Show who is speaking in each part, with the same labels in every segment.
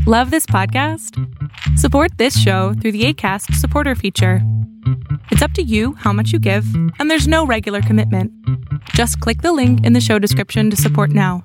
Speaker 1: Love this podcast? Support this show through the Acast supporter feature. It's up to you how much you give, and there's no regular commitment. Just click the link in the show description to support now.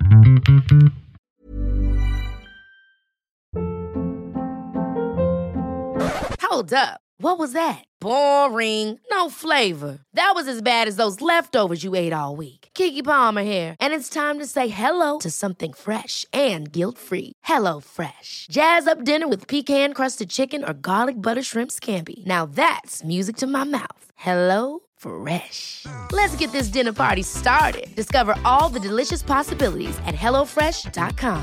Speaker 2: Hold up. What was that? Boring. No flavor. That was as bad as those leftovers you ate all week. Keke Palmer here, and it's time to say hello to something fresh and guilt-free. Hello Fresh. Jazz up dinner with pecan-crusted chicken or garlic butter shrimp scampi. Now that's music to my mouth. Hello Fresh. Let's get this dinner party started. Discover all the delicious possibilities at hellofresh.com.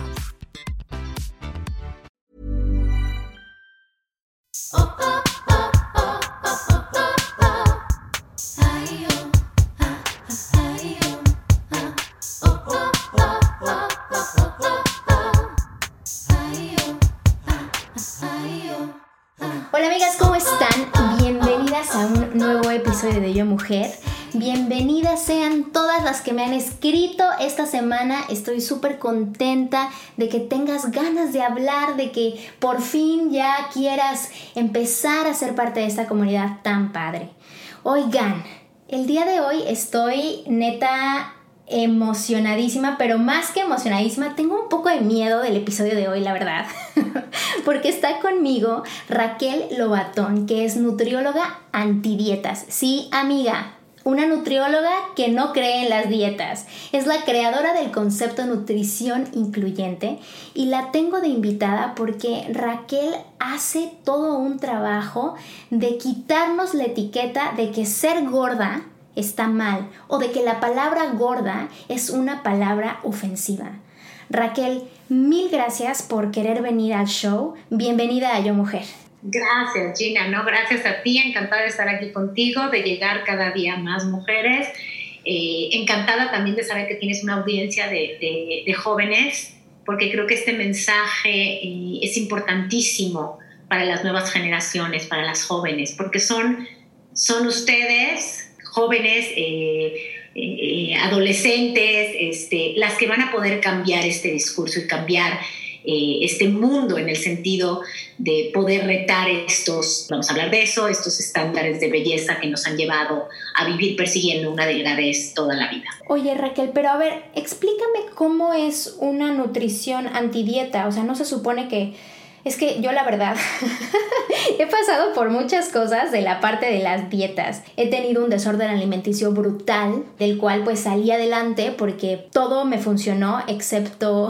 Speaker 3: Hola amigas, ¿cómo están? Bienvenidas a un nuevo episodio de Yo Mujer. Bienvenidas sean todas las que me han escrito esta semana. Estoy súper contenta de que tengas ganas de hablar, de que por fin ya quieras empezar a ser parte de esta comunidad tan padre. Oigan, el día de hoy estoy neta emocionadísima, pero más que emocionadísima, tengo un poco de miedo del episodio de hoy, la verdad. Porque está conmigo Raquel Lobatón, que es nutrióloga antidietas. Sí, amiga, una nutrióloga que no cree en las dietas. Es la creadora del concepto nutrición incluyente y la tengo de invitada porque Raquel hace todo un trabajo de quitarnos la etiqueta de que ser gorda está mal o de que la palabra gorda es una palabra ofensiva. Raquel, mil gracias por querer venir al show. Bienvenida a Yo Mujer.
Speaker 4: Gracias, Gina. No, gracias a ti. Encantada de estar aquí contigo, de llegar cada día a más mujeres. Encantada también de saber que tienes una audiencia de jóvenes, porque creo que este mensaje es importantísimo para las nuevas generaciones, para las jóvenes, porque son ustedes, jóvenes, adolescentes, las que van a poder cambiar este discurso y cambiar este mundo en el sentido de poder retar vamos a hablar de eso, estos estándares de belleza que nos han llevado a vivir persiguiendo una delgadez toda la vida.
Speaker 3: Oye, Raquel, pero a ver, explícame cómo es una nutrición antidieta. O sea, no se supone que... Es que yo la verdad he pasado por muchas cosas de la parte de las dietas. He tenido un desorden alimenticio brutal, del cual pues salí adelante porque todo me funcionó excepto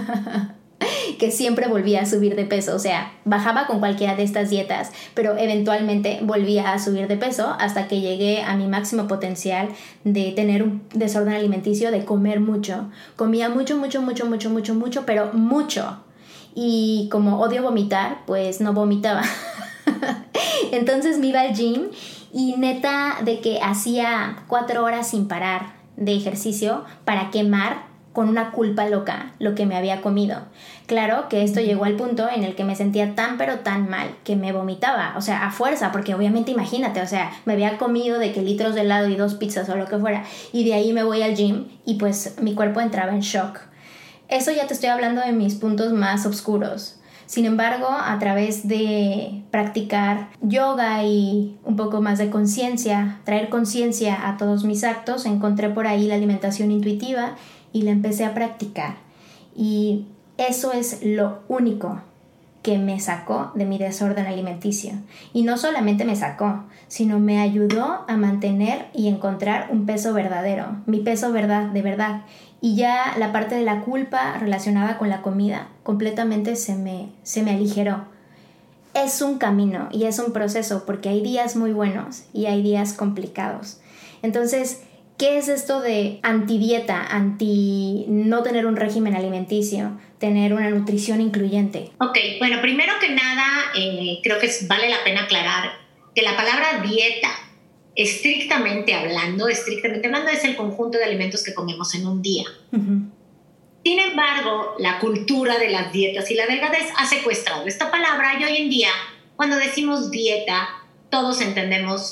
Speaker 3: que siempre volvía a subir de peso. O sea, bajaba con cualquiera de estas dietas, pero eventualmente volvía a subir de peso hasta que llegué a mi máximo potencial de tener un desorden alimenticio, de comer mucho. Comía mucho, pero mucho. Y como odio vomitar, pues no vomitaba. Entonces me iba al gym y neta de que hacía 4 horas sin parar de ejercicio para quemar con una culpa loca lo que me había comido. Claro que esto llegó al punto en el que me sentía tan pero tan mal que me vomitaba, o sea, a fuerza, porque obviamente imagínate, o sea, me había comido de que litros de helado y 2 pizzas o lo que fuera, y de ahí me voy al gym y pues mi cuerpo entraba en shock. Eso ya te estoy hablando de mis puntos más oscuros. Sin embargo, a través de practicar yoga y un poco más de conciencia, traer conciencia a todos mis actos, encontré por ahí la alimentación intuitiva y la empecé a practicar. Y eso es lo único que me sacó de mi desorden alimenticio. Y no solamente me sacó, sino me ayudó a mantener y encontrar un peso verdadero, mi peso de verdad. Y ya la parte de la culpa relacionada con la comida completamente se me aligeró. Es un camino y es un proceso porque hay días muy buenos y hay días complicados. Entonces, ¿qué es esto de antidieta, no tener un régimen alimenticio, tener una nutrición incluyente?
Speaker 4: Ok, bueno, primero que nada, creo que vale la pena aclarar que la palabra dieta, estrictamente hablando, es el conjunto de alimentos que comemos en un día.
Speaker 3: Uh-huh.
Speaker 4: Sin embargo, la cultura de las dietas y la delgadez ha secuestrado esta palabra y hoy en día, cuando decimos dieta, todos entendemos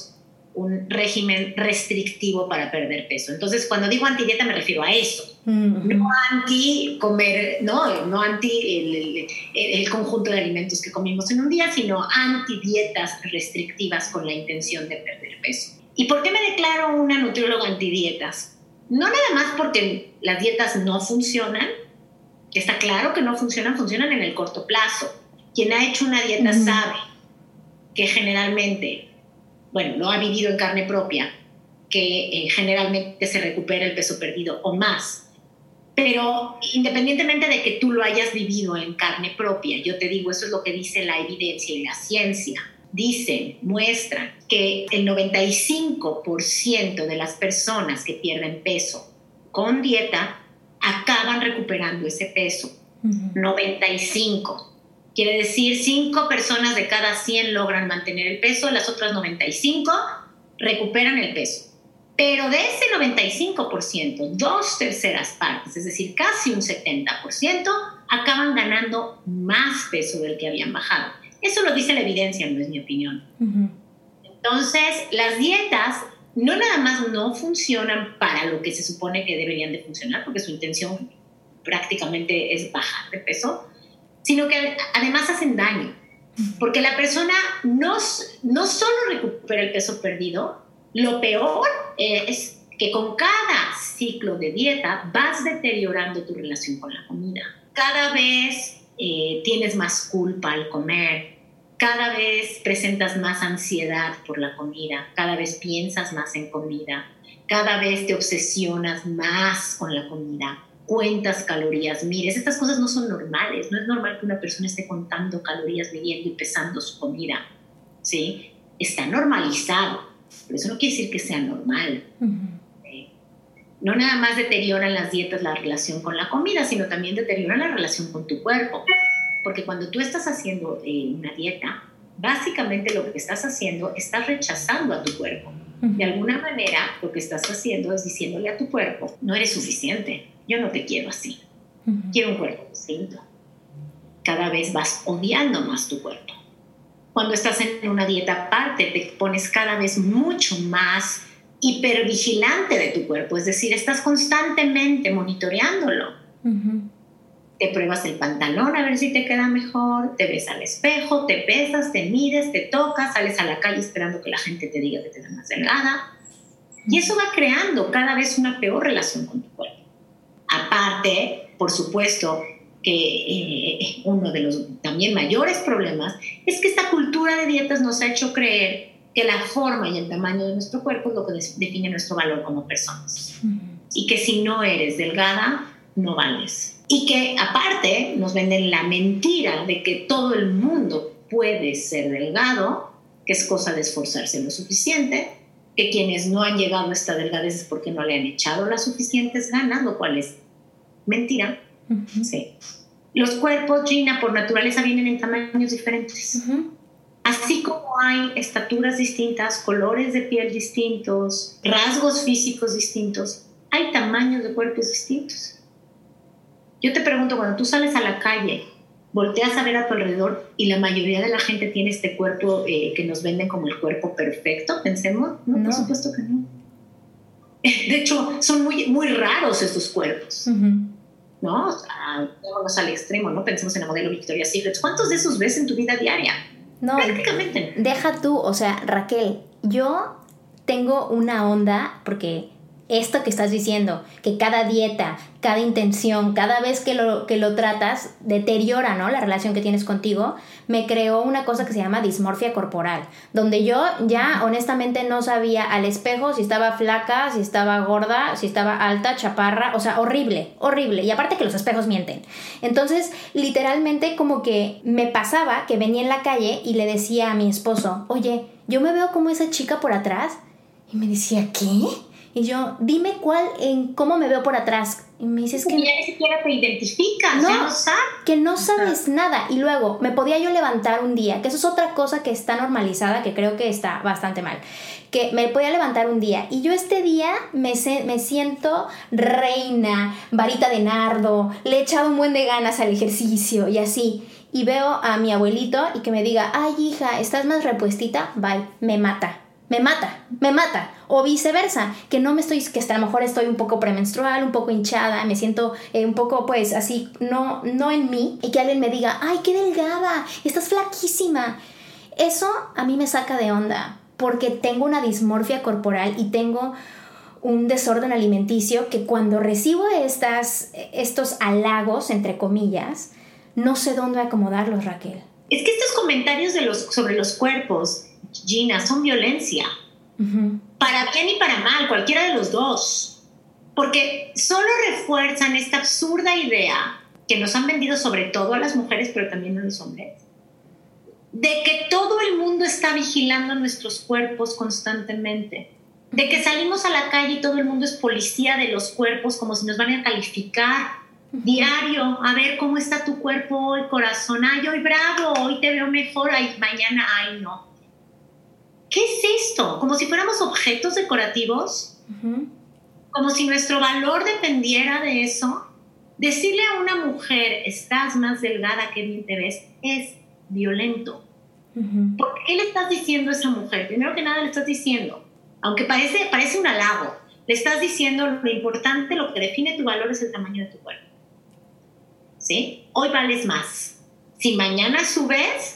Speaker 4: un régimen restrictivo para perder peso. Entonces, cuando digo antidieta me refiero a eso. No anti comer, no anti el conjunto de alimentos que comimos en un día, sino anti dietas restrictivas con la intención de perder peso. ¿Y por qué me declaro una nutrióloga antidietas? No nada más porque las dietas no funcionan, que está claro que no funcionan en el corto plazo. Quien ha hecho una dieta sabe que generalmente, bueno, lo ha vivido en carne propia, que generalmente se recupera el peso perdido o más. Pero independientemente de que tú lo hayas vivido en carne propia, yo te digo, eso es lo que dice la evidencia y la ciencia. Dicen, muestran que el 95% de las personas que pierden peso con dieta acaban recuperando ese peso. 95. Quiere decir, 5 personas de cada 100 logran mantener el peso, las otras 95 recuperan el peso. Pero de ese 95%, 2/3 partes, es decir, casi un 70%, acaban ganando más peso del que habían bajado. Eso lo dice la evidencia, no es mi opinión. Entonces, las dietas no nada más no funcionan para lo que se supone que deberían de funcionar, porque su intención prácticamente es bajar de peso, sino que además hacen daño, porque la persona no solo recupera el peso perdido, lo peor es que con cada ciclo de dieta vas deteriorando tu relación con la comida. Cada vez tienes más culpa al comer, cada vez presentas más ansiedad por la comida, cada vez piensas más en comida, cada vez te obsesionas más con la comida, cuentas calorías, mires, estas cosas no son normales, no es normal que una persona esté contando calorías, midiendo y pesando su comida, ¿sí? Está normalizado, pero eso no quiere decir que sea normal. No nada más deterioran las dietas la relación con la comida, sino también deterioran la relación con tu cuerpo, porque cuando tú estás haciendo una dieta, básicamente lo que estás haciendo, estás rechazando a tu cuerpo. De alguna manera, lo que estás haciendo es diciéndole a tu cuerpo, no eres suficiente, yo no te quiero así, quiero un cuerpo distinto. Cada vez vas odiando más tu cuerpo. Cuando estás en una dieta aparte, te pones cada vez mucho más hipervigilante de tu cuerpo, es decir, estás constantemente monitoreándolo. Te pruebas el pantalón a ver si te queda mejor, te ves al espejo, te pesas, te mides, te tocas, sales a la calle esperando que la gente te diga que te da más delgada. Y eso va creando cada vez una peor relación con tu cuerpo. Aparte, por supuesto, que uno de los también mayores problemas es que esta cultura de dietas nos ha hecho creer que la forma y el tamaño de nuestro cuerpo es lo que define nuestro valor como personas. Y que si no eres delgada, no vales. Y que aparte nos venden la mentira de que todo el mundo puede ser delgado, que es cosa de esforzarse lo suficiente, que quienes no han llegado a esta delgadez es porque no le han echado las suficientes ganas, lo cual es mentira. Sí. Los cuerpos, Gina, por naturaleza vienen en tamaños diferentes. Así como hay estaturas distintas, colores de piel distintos, rasgos físicos distintos, hay tamaños de cuerpos distintos. Yo te pregunto, cuando tú sales a la calle, volteas a ver a tu alrededor y la mayoría de la gente tiene este cuerpo que nos venden como el cuerpo perfecto, pensemos. No, por supuesto que no. De hecho, son muy, muy raros estos cuerpos. ¿No? O sea, vámonos al extremo, ¿no? Pensemos en la modelo Victoria's Secret. ¿Cuántos de esos ves en tu vida diaria?
Speaker 3: No,
Speaker 4: prácticamente.
Speaker 3: Deja tú, o sea, Raquel, yo tengo una onda, porque esto que estás diciendo, que cada dieta, cada intención, cada vez que lo tratas, deteriora, ¿no?, la relación que tienes contigo, me creó una cosa que se llama dismorfia corporal, donde yo ya honestamente no sabía al espejo si estaba flaca, si estaba gorda, si estaba alta, chaparra, o sea, horrible, horrible, y aparte que los espejos mienten. Entonces, literalmente como que me pasaba que venía en la calle y le decía a mi esposo, oye, yo me veo como esa chica por atrás, y me decía, ¿qué? Y yo, dime cómo me veo por atrás. Y me dices que...
Speaker 4: ya ni siquiera te identificas, ya no sabes.
Speaker 3: Que no sabes nada. Y luego, me podía yo levantar un día, que eso es otra cosa que está normalizada, que creo que está bastante mal. Que me podía levantar un día, y yo este día me siento reina, varita de nardo, le he echado un buen de ganas al ejercicio, y así. Y veo a mi abuelito, y que me diga, ay, hija, ¿estás más repuestita? Bye, me mata. me mata, o viceversa, que hasta a lo mejor estoy un poco premenstrual, un poco hinchada, me siento un poco pues así, no en mí, y que alguien me diga, ay, qué delgada, estás flaquísima. Eso a mí me saca de onda, porque tengo una dismorfia corporal y tengo un desorden alimenticio que cuando recibo estos halagos, entre comillas, no sé dónde acomodarlos, Raquel.
Speaker 4: Es que estos comentarios sobre los cuerpos, Gina, son violencia. Uh-huh. Para bien y para mal, cualquiera de los dos. Porque solo refuerzan esta absurda idea que nos han vendido sobre todo a las mujeres, pero también a los hombres, de que todo el mundo está vigilando nuestros cuerpos constantemente. De que salimos a la calle y todo el mundo es policía de los cuerpos, como si nos van a calificar diario, a ver cómo está tu cuerpo hoy, corazón, ay, hoy bravo, hoy te veo mejor, ay, mañana, ay, no. ¿Qué es esto? Como si fuéramos objetos decorativos, uh-huh. Como si nuestro valor dependiera de eso. Decirle a una mujer, estás más delgada, que bien te ves, es violento. Uh-huh. ¿Por qué le estás diciendo a esa mujer? Primero que nada le estás diciendo, aunque parece un halago, le estás diciendo lo importante, lo que define tu valor es el tamaño de tu cuerpo. ¿Sí? Hoy vales más. Si mañana subes,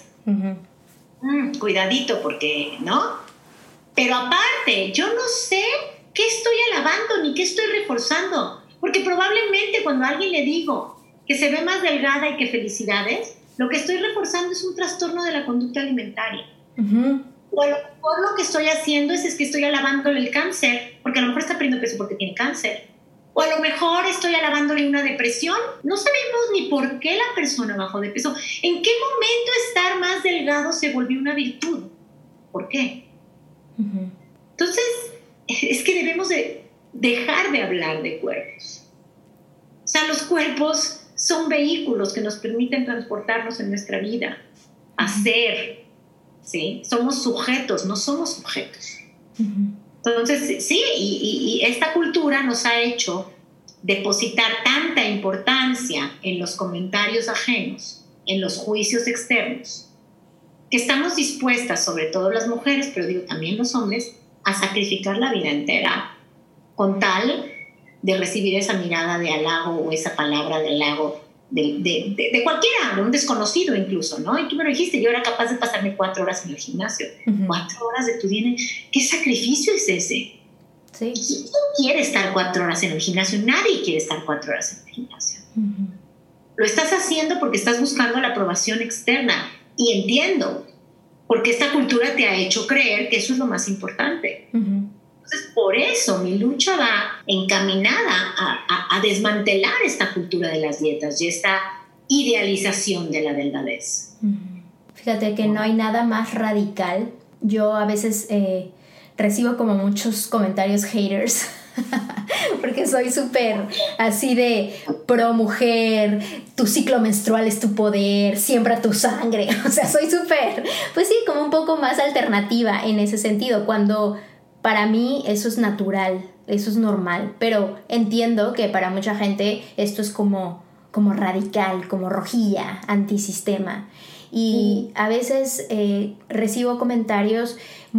Speaker 4: uh-huh. Cuidadito porque, ¿no? Pero aparte, yo no sé qué estoy alabando ni qué estoy reforzando, porque probablemente cuando a alguien le digo que se ve más delgada y que felicidades, lo que estoy reforzando es un trastorno de la conducta alimentaria. Uh-huh. O a lo mejor lo que estoy haciendo es que estoy alabándole el cáncer, porque a lo mejor está perdiendo peso porque tiene cáncer. O a lo mejor estoy alabándole una depresión. No sabemos ni por qué la persona bajó de peso. ¿En qué momento estar más delgado se volvió una virtud? ¿Por qué? Uh-huh. Entonces, es que debemos de dejar de hablar de cuerpos. O sea, los cuerpos son vehículos que nos permiten transportarnos en nuestra vida, hacer, ¿sí? Somos sujetos, no somos objetos. Uh-huh. Entonces, sí, y esta cultura nos ha hecho depositar tanta importancia en los comentarios ajenos, en los juicios externos, que estamos dispuestas, sobre todo las mujeres, pero digo también los hombres, a sacrificar la vida entera con tal de recibir esa mirada de halago o esa palabra de halago de cualquiera, de un desconocido incluso, ¿no? Y tú me lo dijiste, yo era capaz de pasarme 4 horas en el gimnasio. Uh-huh. 4 horas de tu día. ¿Qué sacrificio es ese? Sí. ¿Quién quiere estar 4 horas en el gimnasio? Nadie quiere estar 4 horas en el gimnasio. Uh-huh. Lo estás haciendo porque estás buscando la aprobación externa. Y entiendo, porque esta cultura te ha hecho creer que eso es lo más importante. Uh-huh. Entonces, por eso mi lucha va encaminada a desmantelar esta cultura de las dietas y esta idealización de la delgadez.
Speaker 3: Fíjate que no hay nada más radical. Yo a veces recibo como muchos comentarios haters porque soy súper así de pro mujer, tu ciclo menstrual es tu poder, siembra tu sangre. O sea, soy súper, pues sí, como un poco más alternativa en ese sentido, cuando para mí eso es natural, eso es normal, pero entiendo que para mucha gente esto es como radical, como rojilla, antisistema. Y a veces recibo comentarios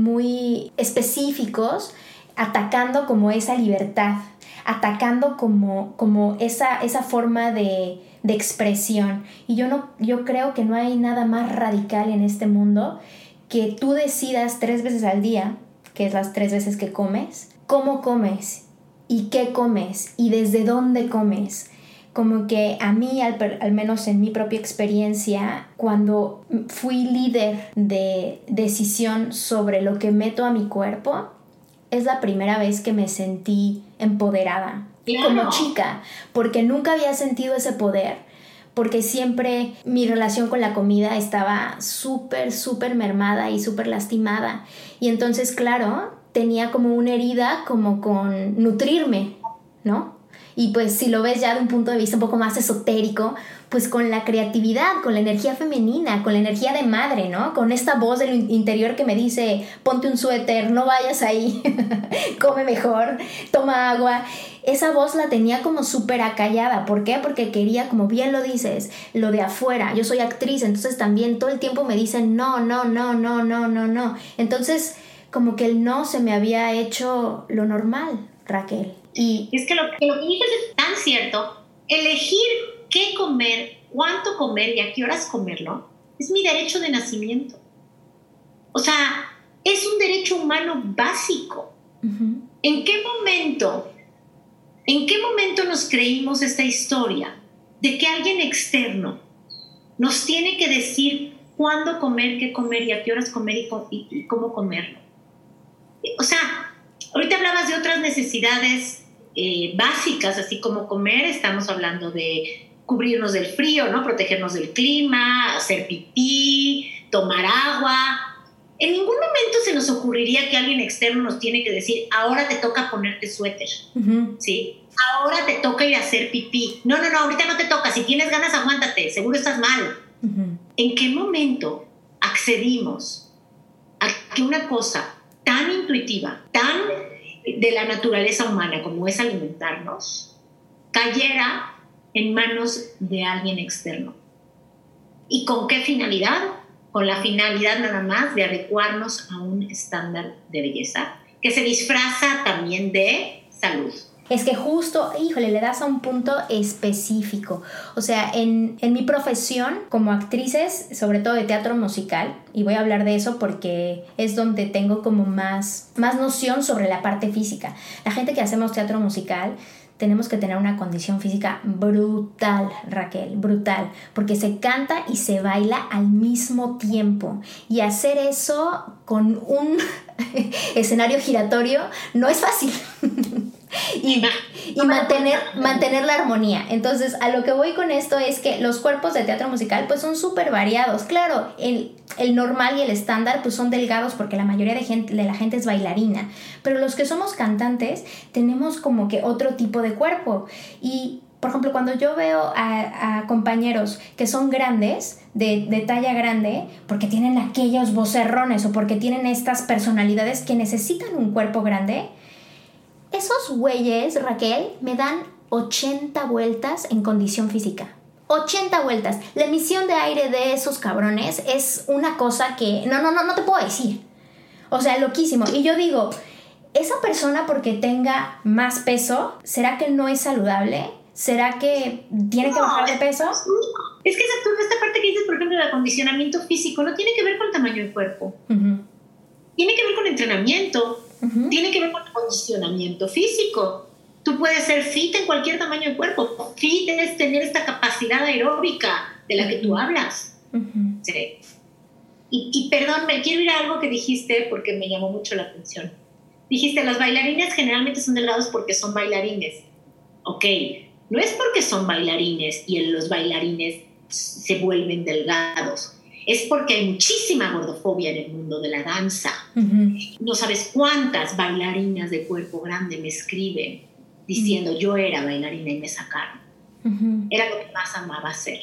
Speaker 3: muy específicos atacando como esa libertad, atacando como esa forma de expresión. Y yo creo que no hay nada más radical en este mundo que tú decidas 3 veces al día, que es las 3 veces que comes, cómo comes y qué comes y desde dónde comes. Como que a mí, al menos en mi propia experiencia, cuando fui líder de decisión sobre lo que meto a mi cuerpo, es la primera vez que me sentí empoderada, claro, como chica, porque nunca había sentido ese poder, porque siempre mi relación con la comida estaba súper, súper mermada y súper lastimada. Y entonces, claro, tenía como una herida como con nutrirme, ¿no? Y pues si lo ves ya de un punto de vista un poco más esotérico, pues con la creatividad, con la energía femenina, con la energía de madre, ¿no? Con esta voz del interior que me dice, ponte un suéter, no vayas ahí, come mejor, toma agua. Esa voz la tenía como súper acallada. ¿Por qué? Porque quería, como bien lo dices, lo de afuera. Yo soy actriz, entonces también todo el tiempo me dicen no. Entonces, como que el no se me había hecho lo normal, Raquel. Y
Speaker 4: es que lo que dices es tan cierto. Elegir qué comer, cuánto comer y a qué horas comerlo es mi derecho de nacimiento. O sea, es un derecho humano básico. Uh-huh. ¿En qué momento nos creímos esta historia de que alguien externo nos tiene que decir cuándo comer, qué comer y a qué horas comer y cómo comerlo? O sea, ahorita hablabas de otras necesidades básicas, así como comer. Estamos hablando de cubrirnos del frío, ¿no? Protegernos del clima, hacer pipí, tomar agua. En ningún momento se nos ocurriría que alguien externo nos tiene que decir, ahora te toca ponerte suéter, uh-huh. ¿Sí? Ahora te toca ir a hacer pipí. No, ahorita no te toca. Si tienes ganas, aguántate. Seguro estás mal. Uh-huh. ¿En qué momento accedimos a que una cosa tan intuitiva, tan de la naturaleza humana como es alimentarnos, cayera en manos de alguien externo? ¿Y con qué finalidad? Con la finalidad nada más de adecuarnos a un estándar de belleza que se disfraza también de salud.
Speaker 3: Es que justo, híjole, le das a un punto específico. O sea, en mi profesión como actrices, sobre todo de teatro musical, y voy a hablar de eso porque es donde tengo como más noción sobre la parte física. La gente que hacemos teatro musical tenemos que tener una condición física brutal, Raquel, brutal, porque se canta y se baila al mismo tiempo. Y hacer eso con un escenario giratorio no es fácil. y mantener la armonía. Entonces, a lo que voy con esto es que los cuerpos de teatro musical pues son súper variados. Claro, el normal y el estándar pues son delgados porque la mayoría de la gente es bailarina, pero los que somos cantantes tenemos como que otro tipo de cuerpo. Y por ejemplo, cuando yo veo a compañeros que son grandes, de talla grande, porque tienen aquellos vocerrones o porque tienen estas personalidades que necesitan un cuerpo grande, esos güeyes, Raquel, me dan 80 vueltas en condición física. 80 vueltas. La emisión de aire de esos cabrones es una cosa que no te puedo decir. O sea, loquísimo. Y yo digo, esa persona porque tenga más peso, ¿será que no es saludable? ¿Será que tiene que bajar de peso?
Speaker 4: Es que esta parte que dices, por ejemplo, del acondicionamiento físico, no tiene que ver con el tamaño del cuerpo. Uh-huh. Tiene que ver con entrenamiento. Uh-huh. Tiene que ver con el acondicionamiento físico. Tú puedes ser fit en cualquier tamaño de cuerpo. Fit es tener esta capacidad aeróbica de la que tú hablas. Uh-huh. Sí. Y perdón, me quiero ir a algo que dijiste porque me llamó mucho la atención. Dijiste, los bailarines generalmente son delgados porque son bailarines. Ok, no es porque son bailarines y los bailarines se vuelven delgados. Es porque hay muchísima gordofobia en el mundo de la danza. Uh-huh. No sabes cuántas bailarinas de cuerpo grande me escriben diciendo, uh-huh, yo era bailarina y me sacaron. Uh-huh. Era lo que más amaba hacer.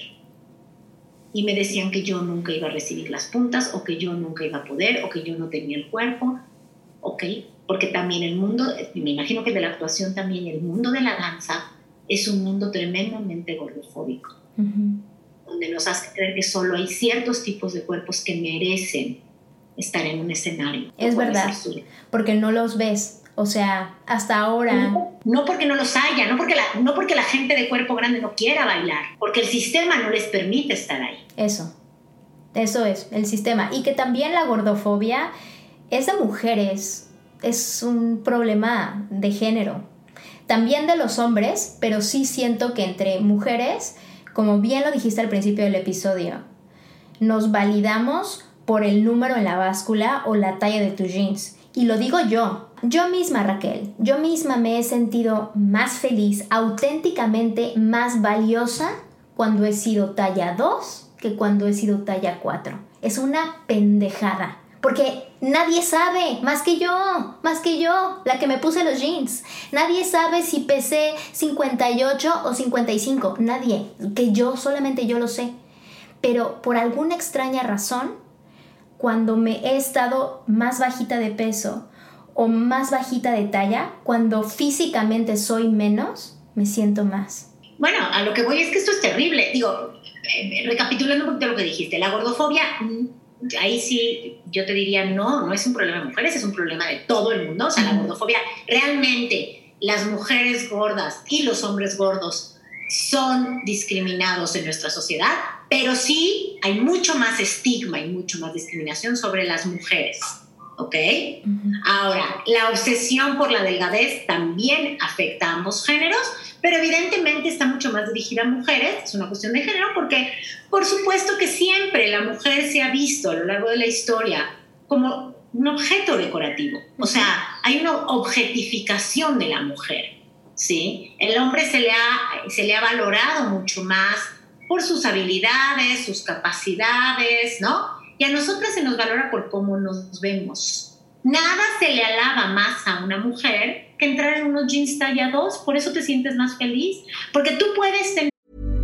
Speaker 4: Y me decían que yo nunca iba a recibir las puntas, o que yo nunca iba a poder, o que yo no tenía el cuerpo. Ok, porque también el mundo, me imagino que de la actuación también, el mundo de la danza es un mundo tremendamente gordofóbico. Uh-huh. Donde nos hace creer que solo hay ciertos tipos de cuerpos que merecen estar en un escenario.
Speaker 3: Es verdad, porque no los ves. O sea, hasta ahora...
Speaker 4: No porque no los haya, no porque la gente de cuerpo grande no quiera bailar, porque el sistema no les permite estar ahí.
Speaker 3: Eso es, el sistema. Y que también la gordofobia es de mujeres, es un problema de género. También de los hombres, pero sí siento que entre mujeres, como bien lo dijiste al principio del episodio, nos validamos por el número en la báscula o la talla de tus jeans. Y lo digo yo misma, Raquel, yo misma me he sentido más feliz, auténticamente más valiosa cuando he sido talla 2 que cuando he sido talla 4. Es una pendejada, porque nadie sabe, más que yo, la que me puse los jeans. Nadie sabe si pesé 58 o 55, nadie, solamente yo lo sé. Pero por alguna extraña razón, cuando me he estado más bajita de peso o más bajita de talla, cuando físicamente soy menos, me siento más.
Speaker 4: Bueno, a lo que voy es que esto es terrible. Digo, recapitulando un poquito lo que dijiste, la gordofobia ahí sí yo te diría, no es un problema de mujeres, es un problema de todo el mundo. O sea, la gordofobia, realmente las mujeres gordas y los hombres gordos son discriminados en nuestra sociedad, pero sí hay mucho más estigma y mucho más discriminación sobre las mujeres, ¿ok? Ahora, la obsesión por la delgadez también afecta a ambos géneros, pero evidentemente está mucho más dirigida a mujeres, es una cuestión de género, porque por supuesto que siempre la mujer se ha visto a lo largo de la historia como un objeto decorativo. O sea, hay una objetificación de la mujer, ¿sí? El hombre se le ha valorado mucho más por sus habilidades, sus capacidades, ¿no? Y a nosotras se nos valora por cómo nos vemos. Nada se le alaba más a una mujer que entrar en unos jeans talla 2, por eso te sientes más feliz, porque tú puedes tener...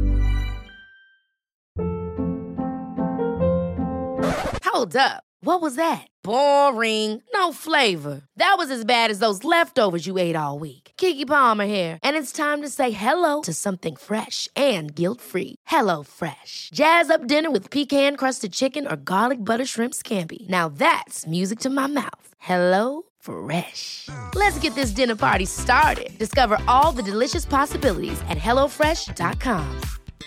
Speaker 2: Hold up. What was that? Boring. No flavor. That was as bad as those leftovers you ate all week. Keke Palmer here, and it's time to say hello to something fresh and guilt-free. Hello Fresh. Jazz up dinner with pecan-crusted chicken or garlic butter shrimp scampi. Now that's music to my mouth. Hello Fresh. Let's get this dinner party started. Discover all the delicious possibilities at hellofresh.com.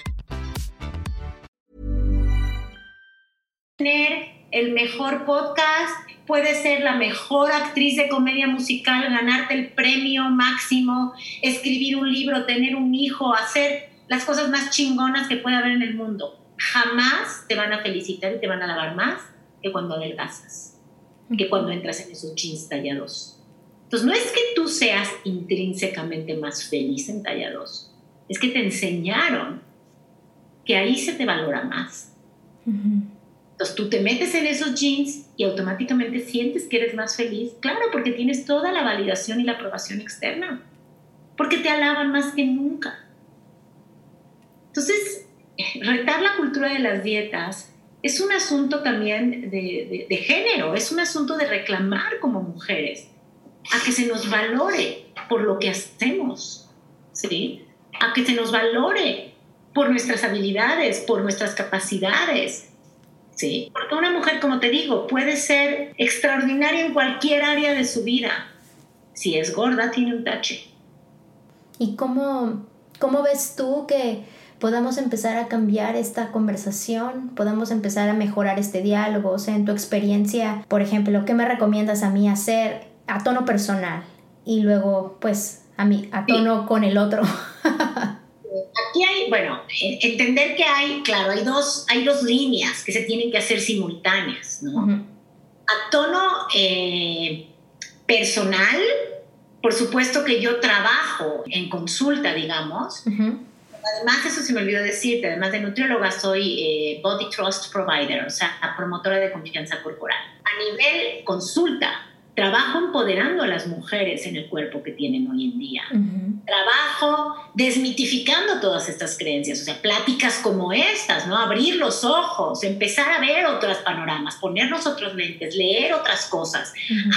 Speaker 4: El mejor podcast, puedes ser la mejor actriz de comedia musical, ganarte el premio máximo, escribir un libro, tener un hijo, hacer las cosas más chingonas que puede haber en el mundo. Jamás te van a felicitar y te van a alabar más que cuando adelgazas, que cuando entras en esos jeans talla 2. Entonces, no es que tú seas intrínsecamente más feliz en talla 2, es que te enseñaron que ahí se te valora más. Entonces tú te metes en esos jeans y automáticamente sientes que eres más feliz. Claro, porque tienes toda la validación y la aprobación externa. Porque te alaban más que nunca. Entonces, retar la cultura de las dietas es un asunto también de género. Es un asunto de reclamar como mujeres a que se nos valore por lo que hacemos, ¿sí? A que se nos valore por nuestras habilidades, por nuestras capacidades. Sí, porque una mujer, como te digo, puede ser extraordinaria en cualquier área de su vida. Si es gorda, tiene un tache.
Speaker 3: ¿Y cómo ves tú que podamos empezar a cambiar esta conversación? ¿Podamos empezar a mejorar este diálogo? O sea, en tu experiencia, por ejemplo, ¿qué me recomiendas a mí hacer a tono personal? Y luego, pues, a tono con el otro.
Speaker 4: Aquí hay, entender que hay dos líneas que se tienen que hacer simultáneas, ¿no? A tono personal, por supuesto que yo trabajo en consulta, digamos. Además, eso se me olvidó decirte, además de nutrióloga, soy Body Trust Provider, o sea, promotora de confianza corporal. A nivel consulta, trabajo empoderando a las mujeres en el cuerpo que tienen hoy en día. Trabajo desmitificando todas estas creencias, o sea, pláticas como estas, ¿no? Abrir los ojos, empezar a ver otros panoramas, ponernos otros lentes, leer otras cosas.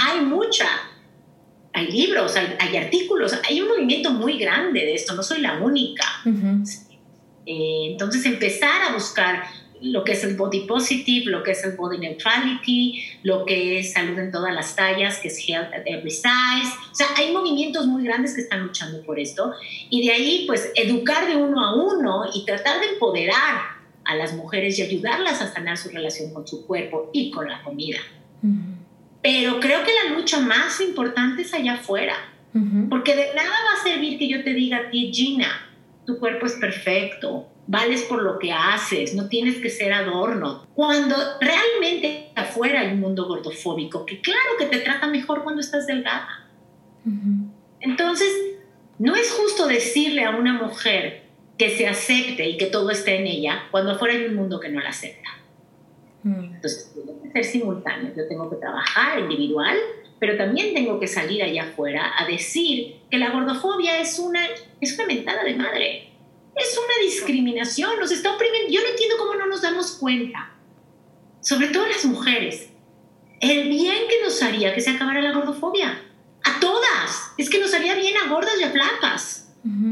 Speaker 4: Hay libros, hay artículos, hay un movimiento muy grande de esto, no soy la única. Entonces, empezar a buscar lo que es el body positive, lo que es el body neutrality, lo que es salud en todas las tallas, que es health at every size. O sea, hay movimientos muy grandes que están luchando por esto. Y de ahí, pues, educar de uno a uno y tratar de empoderar a las mujeres y ayudarlas a sanar su relación con su cuerpo y con la comida. Pero creo que la lucha más importante es allá afuera. Porque de nada va a servir que yo te diga a ti, Gina, tu cuerpo es perfecto, vales por lo que haces, no tienes que ser adorno. Cuando realmente afuera hay un mundo gordofóbico, que claro que te trata mejor cuando estás delgada. Entonces, no es justo decirle a una mujer que se acepte y que todo esté en ella, cuando afuera hay un mundo que no la acepta. Entonces, tiene que ser simultáneo. Yo tengo que trabajar individual, pero también tengo que salir allá afuera a decir que la gordofobia es una mentada de madre. Es una discriminación, nos está oprimiendo. Yo no entiendo cómo no nos damos cuenta, sobre todo las mujeres, el bien que nos haría que se acabara la gordofobia. A todas. Es que nos haría bien a gordas y a flacas.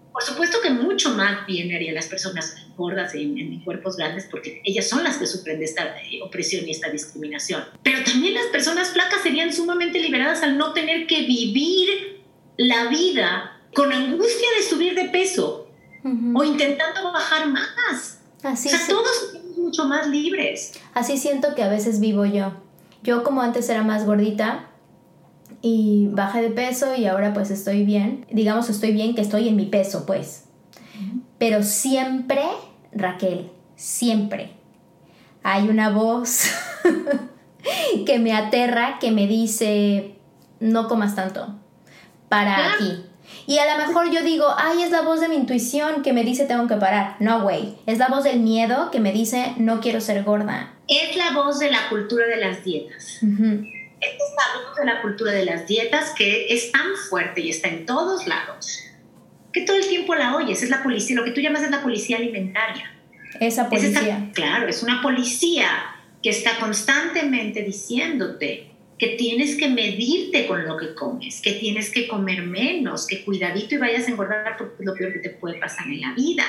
Speaker 4: Por supuesto que mucho más bien harían las personas gordas en cuerpos grandes, porque ellas son las que sufren de esta opresión y esta discriminación. Pero también las personas flacas serían sumamente liberadas al no tener que vivir la vida con angustia de subir de peso o intentando bajar más.
Speaker 3: Así
Speaker 4: o sea, todos somos mucho más libres.
Speaker 3: Así siento que a veces vivo yo. Yo como antes era más gordita y bajé de peso y ahora pues estoy bien. Digamos, estoy bien, que estoy en mi peso, pues. Pero siempre, Raquel, siempre hay una voz que me aterra, que me dice, no comas tanto, para aquí. Y a lo mejor yo digo, ay, es la voz de mi intuición que me dice tengo que parar. No, güey, es la voz del miedo que me dice no quiero ser gorda.
Speaker 4: Es la voz de la cultura de las dietas. Esta es la voz de la cultura de las dietas que es tan fuerte y está en todos lados que todo el tiempo la oyes. Es la policía, lo que tú llamas es la policía alimentaria.
Speaker 3: Esa policía.
Speaker 4: Claro, es una policía que está constantemente diciéndote que tienes que medirte con lo que comes, que tienes que comer menos, que cuidadito y vayas a engordar porque es lo peor que te puede pasar en la vida.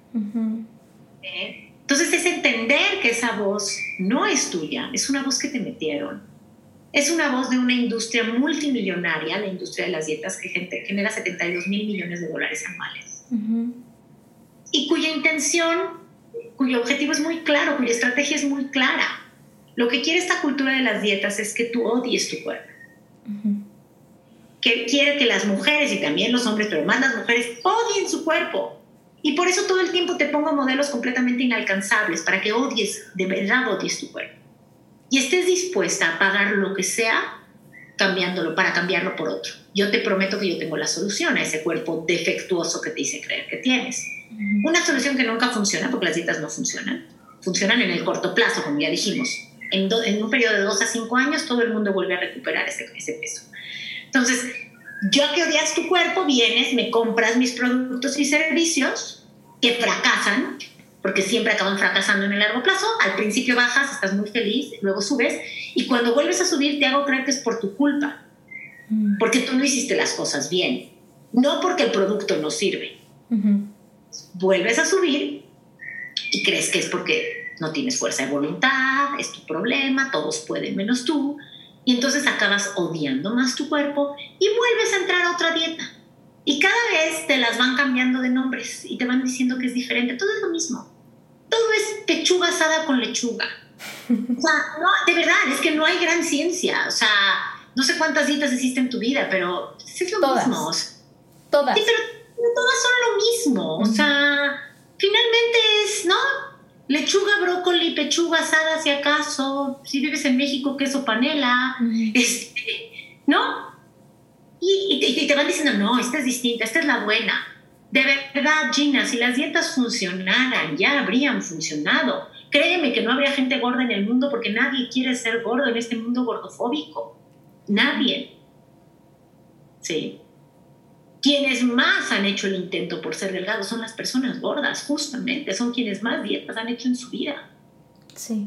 Speaker 4: Entonces es entender que esa voz no es tuya, es una voz que te metieron. Es una voz de una industria multimillonaria, la industria de las dietas, que genera 72 mil millones de dólares anuales. Y cuya intención, cuyo objetivo es muy claro, cuya estrategia es muy clara. Lo que quiere esta cultura de las dietas es que tú odies tu cuerpo. Que quiere que las mujeres, y también los hombres, pero más las mujeres, odien su cuerpo. Y por eso todo el tiempo te pongo modelos completamente inalcanzables, para que odies, de verdad odies tu cuerpo. Y estés dispuesta a pagar lo que sea cambiándolo, para cambiarlo por otro. Yo te prometo que yo tengo la solución a ese cuerpo defectuoso que te hice creer que tienes. Una solución que nunca funciona, porque las dietas no funcionan. Funcionan en el corto plazo, como ya dijimos. En un periodo de 2 a 5 años, todo el mundo vuelve a recuperar ese peso. Entonces, ya que odias tu cuerpo, vienes, me compras mis productos y servicios que fracasan, porque siempre acaban fracasando en el largo plazo. Al principio bajas, estás muy feliz, luego subes, y cuando vuelves a subir te hago creer que es por tu culpa, porque tú no hiciste las cosas bien, no porque el producto no sirve. Vuelves a subir y crees que es porque no tienes fuerza de voluntad, es tu problema, todos pueden menos tú, y entonces acabas odiando más tu cuerpo y vuelves a entrar a otra dieta. Y cada vez te las van cambiando de nombres y te van diciendo que es diferente. Todo es lo mismo. Todo es pechuga asada con lechuga. O sea, no, de verdad, es que no hay gran ciencia. O sea, no sé cuántas dietas existen en tu vida, pero es lo mismo.
Speaker 3: Todas.
Speaker 4: Sí, pero todas son lo mismo. O sea, finalmente es, ¿no? Lechuga, brócoli, pechuga asada, si acaso. Si vives en México, queso panela. ¿No? Y te van diciendo, no, esta es distinta, esta es la buena. De verdad, Gina, si las dietas funcionaran, ya habrían funcionado. Créeme que no habría gente gorda en el mundo, porque nadie quiere ser gordo en este mundo gordofóbico. Nadie. Sí. Quienes más han hecho el intento por ser delgados son las personas gordas, justamente. Son quienes más dietas han hecho en su vida.
Speaker 3: Sí.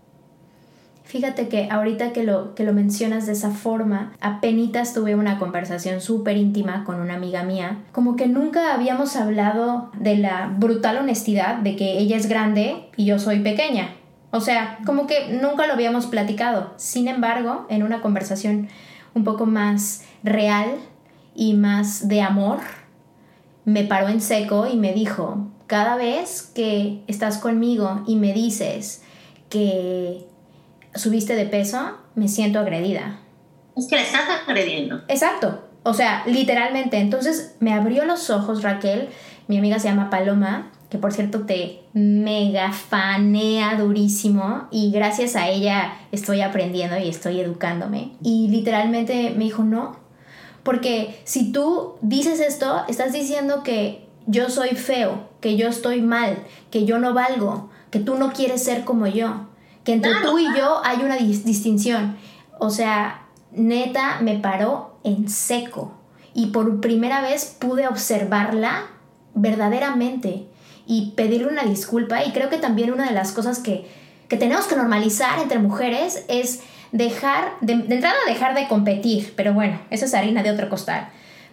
Speaker 3: Fíjate que ahorita que lo mencionas de esa forma, apenitas tuve una conversación súper íntima con una amiga mía. Como que nunca habíamos hablado de la brutal honestidad de que ella es grande y yo soy pequeña. O sea, como que nunca lo habíamos platicado. Sin embargo, en una conversación un poco más real y más de amor, me paró en seco y me dijo, cada vez que estás conmigo y me dices que subiste de peso, me siento agredida.
Speaker 4: Es que la estás agrediendo.
Speaker 3: Exacto, o sea, literalmente. Entonces me abrió los ojos, Raquel. Mi amiga se llama Paloma, que por cierto te mega fanea durísimo, y gracias a ella estoy aprendiendo y estoy educándome. Y literalmente me dijo, no, porque si tú dices esto, estás diciendo que yo soy feo, que yo estoy mal, que yo no valgo, que tú no quieres ser como yo, que entre tú y yo hay una distinción. O sea, neta, me paró en seco. Y por primera vez pude observarla verdaderamente y pedirle una disculpa. Y creo que también una de las cosas que tenemos que normalizar entre mujeres es dejar, de entrada dejar de competir. Pero bueno, eso es harina de otro costal.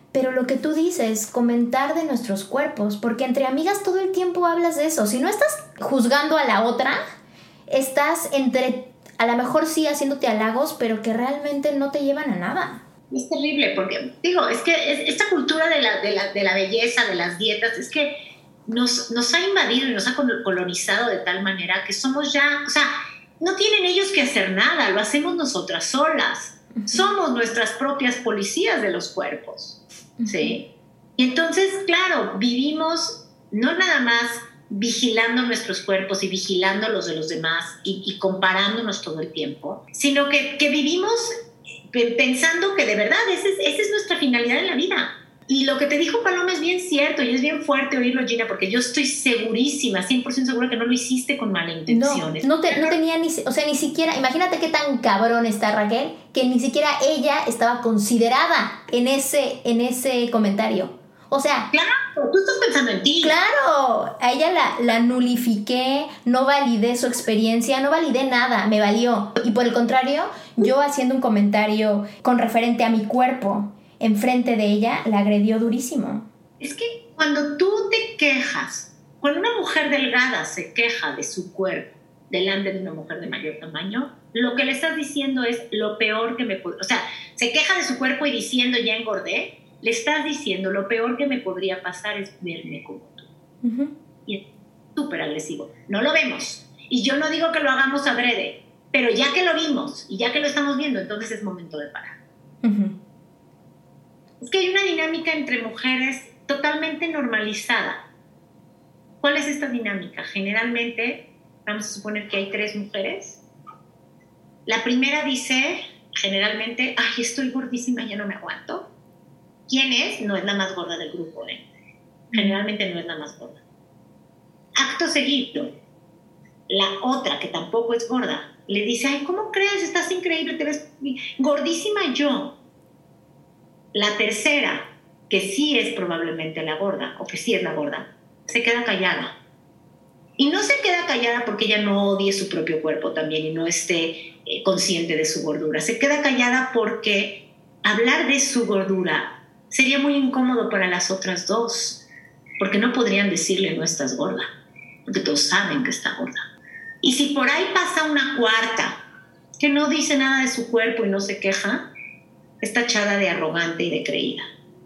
Speaker 3: Pero lo que tú dices, comentar de nuestros cuerpos, porque entre amigas todo el tiempo hablas de eso. Si no estás juzgando a la otra, estás a lo mejor sí haciéndote halagos, pero que realmente no te llevan a nada.
Speaker 4: Es terrible, porque digo, es que esta cultura de la belleza, de las dietas, es que nos ha invadido y nos ha colonizado de tal manera que somos ya, o sea, no tienen ellos que hacer nada, lo hacemos nosotras solas. Uh-huh. Somos nuestras propias policías de los cuerpos, uh-huh. ¿Sí? Y entonces, claro, vivimos no nada más vigilando nuestros cuerpos y vigilando los de los demás y comparándonos todo el tiempo, sino que vivimos pensando que de verdad esa es nuestra finalidad en la vida. Y lo que te dijo Paloma es bien cierto y es bien fuerte oírlo, Gina, porque yo estoy segurísima, 100% segura que no lo hiciste con malas intenciones.
Speaker 3: No tenía ni siquiera, imagínate qué tan cabrón está Raquel, que ni siquiera ella estaba considerada en ese comentario. O sea...
Speaker 4: Claro, tú estás pensando en ti.
Speaker 3: Claro, a ella la nulifiqué, no validé su experiencia, no validé nada, me valió. Y por el contrario, yo haciendo un comentario con referente a mi cuerpo enfrente de ella, la agredió durísimo.
Speaker 4: Es que cuando tú te quejas, cuando una mujer delgada se queja de su cuerpo delante de una mujer de mayor tamaño, lo que le estás diciendo es lo peor que me puede... O sea, se queja de su cuerpo y diciendo ya engordé, le estás diciendo lo peor que me podría pasar es verme como tú. Uh-huh. Y es súper agresivo. No lo vemos. Y yo no digo que lo hagamos adrede, pero ya que lo vimos y ya que lo estamos viendo, entonces es momento de parar. Uh-huh. Es que hay una dinámica entre mujeres totalmente normalizada. ¿Cuál es esta dinámica? Generalmente, vamos a suponer que hay 3 mujeres. La primera dice, generalmente, ay, estoy gordísima, ya no me aguanto. ¿Quién es? No es la más gorda del grupo, ¿eh? Generalmente no es la más gorda. Acto seguido, la otra, que tampoco es gorda, le dice, ay, ¿cómo crees? Estás increíble, te ves gordísima yo. La tercera, que sí es probablemente la gorda, o que sí es la gorda, se queda callada. Y no se queda callada porque ella no odie su propio cuerpo también y no esté consciente de su gordura. Se queda callada porque hablar de su gordura sería muy incómodo para las otras 2, porque no podrían decirle no estás gorda, porque todos saben que está gorda. Y si por ahí pasa una cuarta que no dice nada de su cuerpo y no se queja, es tachada de arrogante y de creída.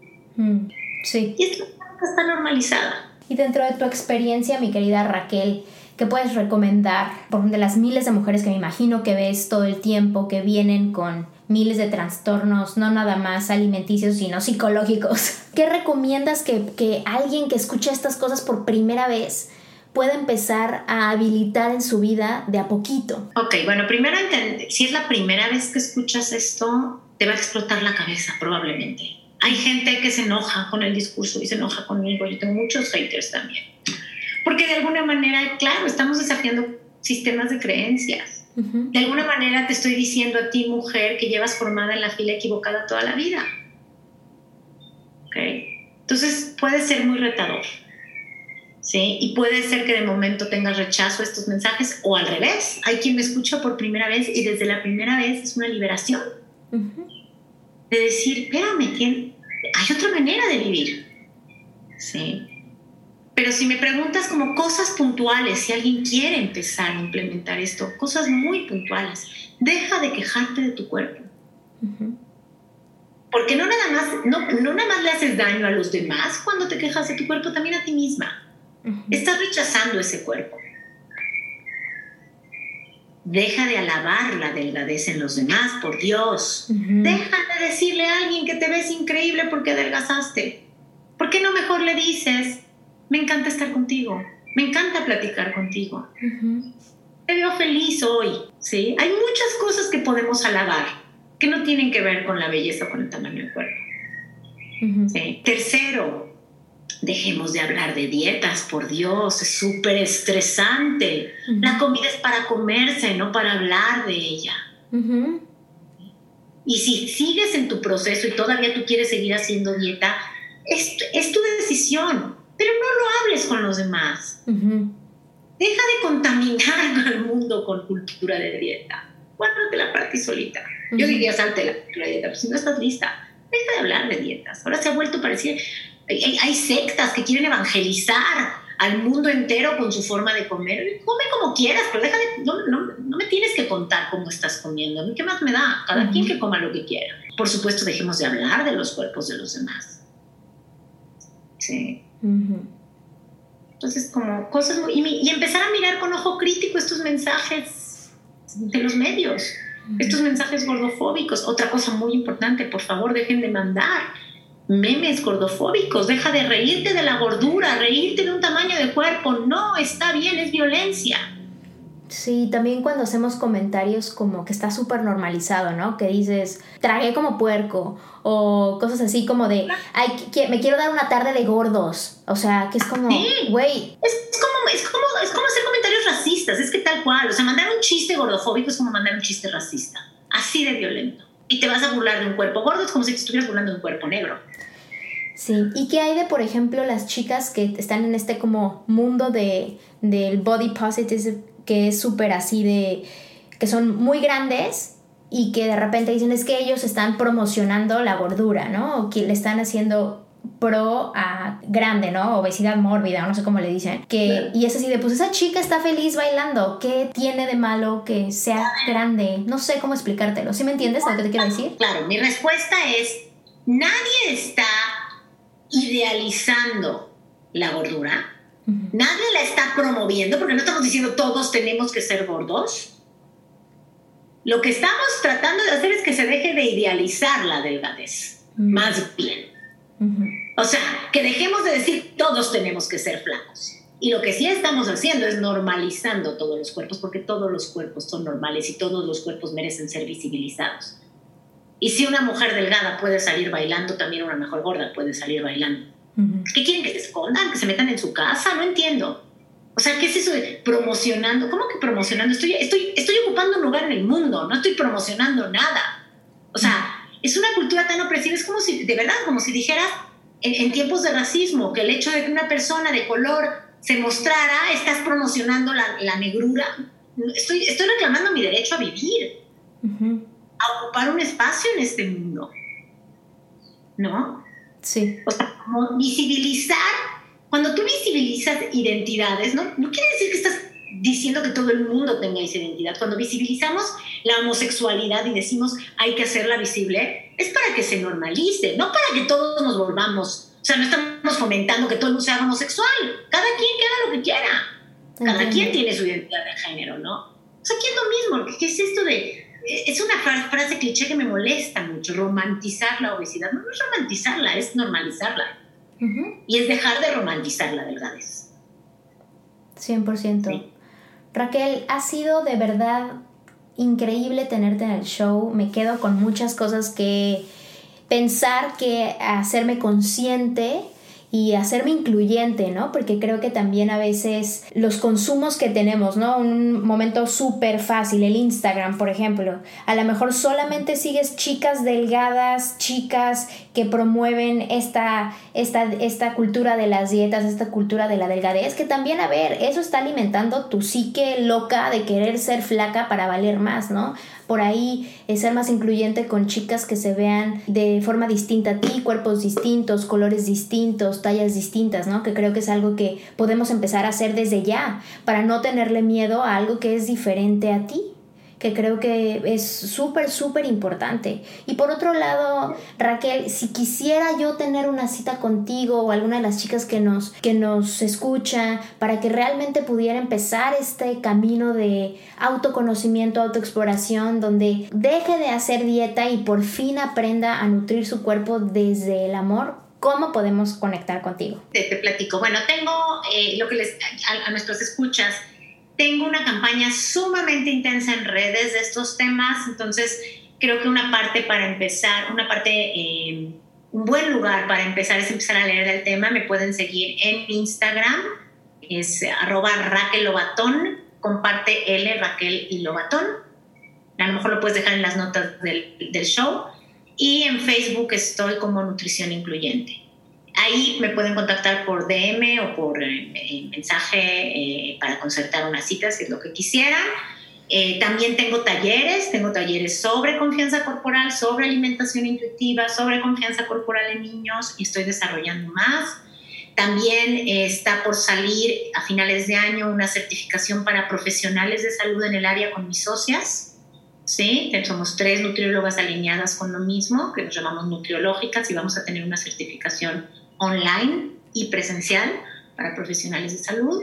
Speaker 3: Sí.
Speaker 4: Y esto está normalizada.
Speaker 3: Y dentro de tu experiencia, mi querida Raquel, ¿qué puedes recomendar por de las miles de mujeres que me imagino que ves todo el tiempo, que vienen con miles de trastornos, no nada más alimenticios, sino psicológicos? ¿Qué recomiendas que alguien que escucha estas cosas por primera vez pueda empezar a habilitar en su vida de a poquito?
Speaker 4: Ok, bueno, primero si es la primera vez que escuchas esto, te va a explotar la cabeza probablemente. Hay gente que se enoja con el discurso y se enoja conmigo. Yo tengo muchos haters también. Porque de alguna manera, claro, estamos desafiando sistemas de creencias. Uh-huh. De alguna manera te estoy diciendo a ti, mujer, que llevas formada en la fila equivocada toda la vida. ¿Ok? Entonces puede ser muy retador. ¿Sí? Y puede ser que de momento tengas rechazo a estos mensajes o al revés. Hay quien me escucha por primera vez y desde la primera vez es una liberación. Uh-huh. De decir, espérame, hay otra manera de vivir. ¿Sí? Pero si me preguntas como cosas puntuales, si alguien quiere empezar a implementar esto, cosas muy puntuales, deja de quejarte de tu cuerpo. Uh-huh. Porque no nada más le haces daño a los demás cuando te quejas de tu cuerpo, también a ti misma. Uh-huh. Estás rechazando ese cuerpo. Deja de alabar la delgadez en los demás, por Dios. Uh-huh. Deja de decirle a alguien que te ves increíble porque adelgazaste. ¿Por qué no mejor le dices, me encanta estar contigo, me encanta platicar contigo? Uh-huh. Te veo feliz hoy, ¿sí? Hay muchas cosas que podemos alabar que no tienen que ver con la belleza o con el tamaño del cuerpo. Uh-huh. ¿Sí? Tercero, dejemos de hablar de dietas, por Dios, es súper estresante. Uh-huh. La comida es para comerse, no para hablar de ella. Uh-huh. Y si sigues en tu proceso y todavía tú quieres seguir haciendo dieta, es tu decisión, pero no lo hables con los demás. Uh-huh. Deja de contaminar al mundo con cultura de dieta. Guárdatela para ti solita. Uh-huh. Yo diría, salte la cultura de dieta, pero si no estás lista, deja de hablar de dietas. Ahora se ha vuelto parecido, hay sectas que quieren evangelizar al mundo entero con su forma de comer. Come como quieras, pero no me tienes que contar cómo estás comiendo. ¿A mí qué más me da? Cada quien que coma lo que quiera. Por supuesto, dejemos de hablar de los cuerpos de los demás. Sí. Entonces, como cosas y empezar a mirar con ojo crítico estos mensajes de los medios, estos mensajes gordofóbicos. Otra cosa muy importante, por favor, dejen de mandar memes gordofóbicos. Deja de reírte de la gordura, reírte de un tamaño de cuerpo. No está bien, es violencia.
Speaker 3: Sí, también cuando hacemos comentarios como que está súper normalizado, ¿no? Que dices, tragué como puerco, o cosas así como de, ay, me quiero dar una tarde de gordos. O sea, que es como, güey.
Speaker 4: Es como hacer comentarios racistas, es que tal cual. O sea, mandar un chiste gordofóbico es como mandar un chiste racista. Así de violento. Y te vas a burlar de un cuerpo gordo, es como si te estuvieras burlando de un cuerpo negro.
Speaker 3: Sí, ¿y qué hay de, por ejemplo, las chicas que están en este como mundo del body positive, que es súper así de, que son muy grandes y que de repente dicen es que ellos están promocionando la gordura, ¿no? O que le están haciendo pro a grande, ¿no? Obesidad mórbida, no sé cómo le dicen. Y es así de, pues esa chica está feliz bailando. ¿Qué tiene de malo que sea grande? No sé cómo explicártelo. ¿Sí me entiendes lo que te quiero decir?
Speaker 4: Claro, mi respuesta es, nadie está idealizando la gordura. Nadie la está promoviendo, porque no estamos diciendo todos tenemos que ser gordos. Lo que estamos tratando de hacer es que se deje de idealizar la delgadez, más bien. O sea, que dejemos de decir todos tenemos que ser flacos. Y lo que sí estamos haciendo es normalizando todos los cuerpos, porque todos los cuerpos son normales y todos los cuerpos merecen ser visibilizados. Y si una mujer delgada puede salir bailando, también una mujer gorda puede salir bailando. ¿Qué quieren? ¿Que se escondan? ¿Que se metan en su casa? No entiendo. O sea, ¿qué es eso de promocionando? ¿Cómo que promocionando? Estoy ocupando un lugar en el mundo, no estoy promocionando nada. O sea, es una cultura tan opresiva, es como si, de verdad, como si dijeras en tiempos de racismo, que el hecho de que una persona de color se mostrara, estás promocionando la negrura. Estoy reclamando mi derecho a vivir, a ocupar un espacio en este mundo, ¿no?
Speaker 3: Sí.
Speaker 4: O sea, como visibilizar, cuando tú visibilizas identidades, no quiere decir que estás diciendo que todo el mundo tenga esa identidad. Cuando visibilizamos la homosexualidad y decimos hay que hacerla visible, es para que se normalice, no para que todos nos volvamos. O sea, no estamos fomentando que todo el mundo sea homosexual. Cada quien que haga lo que quiera. Cada quien tiene su identidad de género, ¿no? O sea, aquí es lo mismo. ¿Qué es esto de...? Es una frase cliché que me molesta mucho, romantizar la obesidad. No es romantizarla, es normalizarla. Y es dejar de romantizar la delgadez.
Speaker 3: 100%. Sí. Raquel, ha sido de verdad increíble tenerte en el show. Me quedo con muchas cosas que pensar, que hacerme consciente y hacerme incluyente, ¿no? Porque creo que también a veces los consumos que tenemos, ¿no? Un momento súper fácil, el Instagram, por ejemplo. A lo mejor solamente sigues chicas delgadas, chicas que promueven esta cultura de las dietas, esta cultura de la delgadez, que también, a ver, eso está alimentando tu psique loca de querer ser flaca para valer más, ¿no? Por ahí ser más incluyente con chicas que se vean de forma distinta a ti, cuerpos distintos, colores distintos, tallas distintas, ¿no? Que creo que es algo que podemos empezar a hacer desde ya para no tenerle miedo a algo que es diferente a ti, que creo que es súper, súper importante. Y por otro lado, Raquel, si quisiera yo tener una cita contigo o alguna de las chicas que nos escucha para que realmente pudiera empezar este camino de autoconocimiento, autoexploración, donde deje de hacer dieta y por fin aprenda a nutrir su cuerpo desde el amor, ¿cómo podemos conectar contigo?
Speaker 4: Te platico. Bueno, tengo lo que a nuestros escuchas, tengo una campaña sumamente intensa en redes de estos temas, entonces creo que un buen lugar para empezar es empezar a leer el tema. Me pueden seguir en Instagram, es @Raquel Lobatón, comparte L, Raquel y Lobatón. A lo mejor lo puedes dejar en las notas del show. Y en Facebook estoy como Nutrición Incluyente. Ahí me pueden contactar por DM o por mensaje para concertar una cita, si es lo que quisieran. También tengo talleres sobre confianza corporal, sobre alimentación intuitiva, sobre confianza corporal en niños, y estoy desarrollando más. También está por salir a finales de año una certificación para profesionales de salud en el área con mis socias. ¿Sí? Somos 3 nutriólogas alineadas con lo mismo, que nos llamamos nutriológicas, y vamos a tener una certificación online y presencial para profesionales de salud.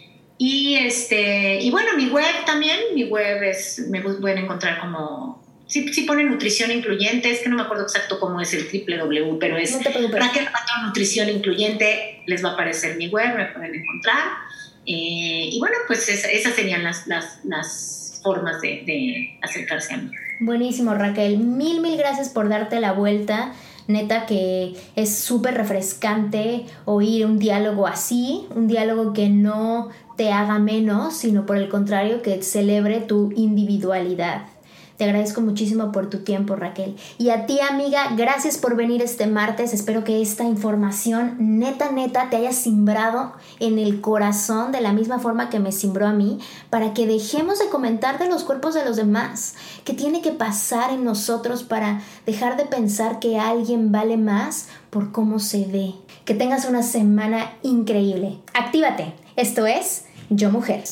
Speaker 4: Y bueno, mi web también, me pueden encontrar como, sí ponen nutrición incluyente, es que no me acuerdo exacto cómo es el www, pero es Raquel Pato Nutrición Incluyente, les va a aparecer mi web, me pueden encontrar. Y bueno, pues esas serían las formas de acercarse a mí.
Speaker 3: Buenísimo, Raquel. Mil gracias por darte la vuelta. Neta que es súper refrescante oír un diálogo así, un diálogo que no te haga menos, sino por el contrario, que celebre tu individualidad. Te agradezco muchísimo por tu tiempo, Raquel. Y a ti, amiga, gracias por venir este martes. Espero que esta información neta te haya simbrado en el corazón de la misma forma que me simbró a mí, para que dejemos de comentar de los cuerpos de los demás. ¿Qué tiene que pasar en nosotros para dejar de pensar que alguien vale más por cómo se ve? Que tengas una semana increíble. Actívate. Esto es Yo Mujer.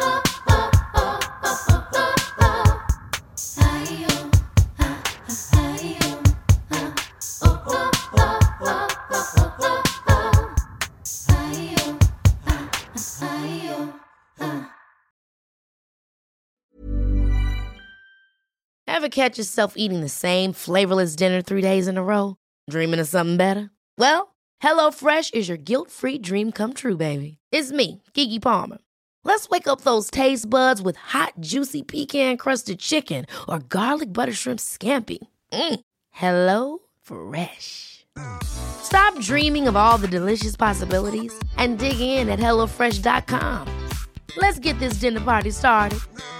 Speaker 2: Ever catch yourself eating the same flavorless dinner 3 days in a row? Dreaming of something better? Well, HelloFresh is your guilt-free dream come true, baby. It's me, Keke Palmer. Let's wake up those taste buds with hot, juicy pecan-crusted chicken or garlic butter shrimp scampi. Hello Fresh. Stop dreaming of all the delicious possibilities and dig in at HelloFresh.com. Let's get this dinner party started.